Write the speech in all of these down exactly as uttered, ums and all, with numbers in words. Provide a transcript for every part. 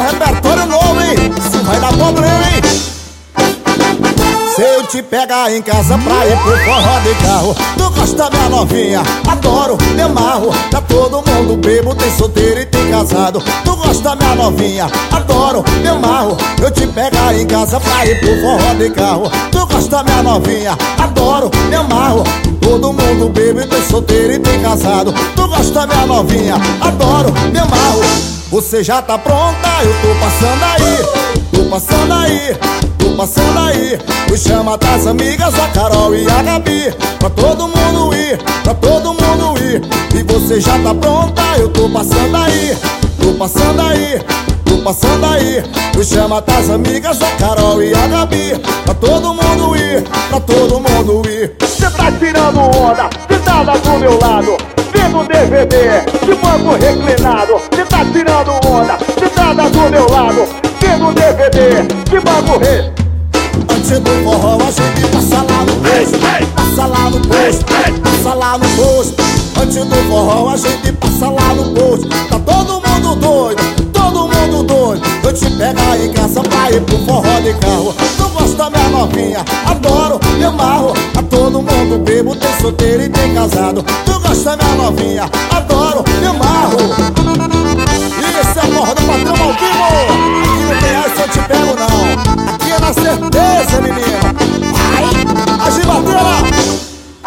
repertório novo, hein? Isso vai dar problema, hein? Se eu te pegar em casa pra ir pro forró de carro, tu gosta, minha novinha? Adoro, me amarro. Tá todo mundo bebo, tem solteiro e tem casado. Tu gosta, minha novinha? Adoro, me amarro. Eu te pegar em casa pra ir pro forró de carro. Tu gosta, minha novinha? Adoro, me amarro. Todo mundo bebe, tem solteiro e tem casado. Tu gosta, minha novinha? Adoro, me amarro. Você já tá pronta? Eu tô passando aí. Tô passando aí, tô passando aí. Me chama das amigas, a Carol e a Gabi, pra todo mundo ir, pra todo mundo ir. E você já tá pronta? Eu tô passando aí. Tô passando aí, tô passando aí. Me chama das amigas, a Carol e a Gabi, pra todo mundo ir, pra todo mundo ir. Cê tá tirando onda, sentada do meu lado, vendo D V D, de banco reclinado. Cê tá tirando onda, sentada do meu lado, vendo D V D, de banco reclinado. Antes do forró a gente passa lá no posto, passa lá no posto, passa lá no posto. Antes do forró a gente passa lá no posto. Tá todo mundo doido, todo mundo doido. Eu te pegar em casa pra ir pro forró de carro. Tu gosta, minha novinha? Adoro, me amarro. Tá todo mundo bebo, tem solteiro e tem casado. Tu gosta, minha novinha? Adoro, me amarro. Isso é forró do patrão ao vivo. Aqui não tem essa, eu te pego não. Aqui é na certeza, menina. Ai, agibadeira.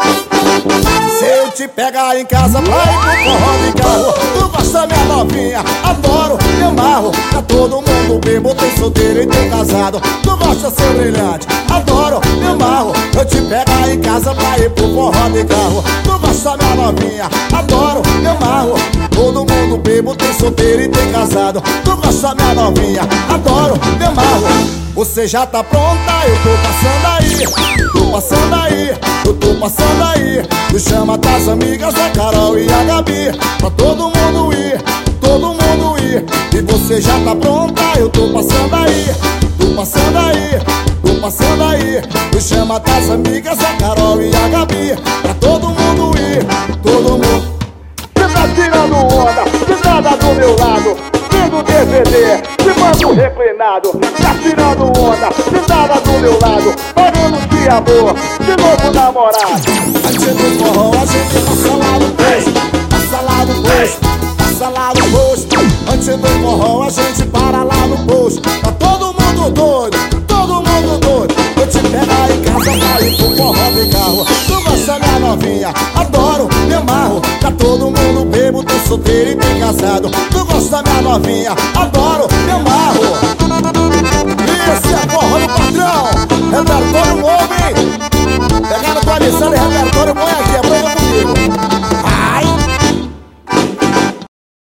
Se eu te pegar em casa pra ir pro forró de carro, tu gosta, minha novinha? Adoro, me amarro. Tá todo mundo bebo, tem solteiro e tem casado. Tu gosta, seu brilhante? Adoro, me amarro. Eu te pegar em casa pra ir pro forró de carro. Tu gosta, minha novinha? Adoro, me amarro. Todo mundo bebo, tem solteiro e tem casado. Tu gosta, minha novinha? Adoro, me amarro. Você já tá pronta? Eu tô passando aí. Tô passando aí, eu tô passando aí. Me chama das amigas, a Carol e a Gabi, pra todo mundo ir, todo mundo ir. E você já tá pronta? Eu tô passando aí. Tô passando aí, tô passando aí. Me chama das amigas, a Carol e a Gabi, pra todo mundo ir, todo mundo. Cê tá tirando onda, sentada do meu lado, vendo D V D, de banco reclinado. Tá tirando onda, sentada do meu lado, pagando de amor, de novo namorado. Antes do forró a gente passa lá no posto, passa lá no posto, passa lá no posto. Antes do forró a gente para lá no posto. Tá todo mundo doido, todo mundo doido. Eu te pegar em casa pra ir pro forró de carro. Tu gosta, minha novinha? Adoro, me amarro. Tá todo mundo bebo, tem solteiro e tem casado. Tu gosta, minha novinha? Adoro, me amarro. Esse é forró do patrão, repertório homem. Pegando com a lição e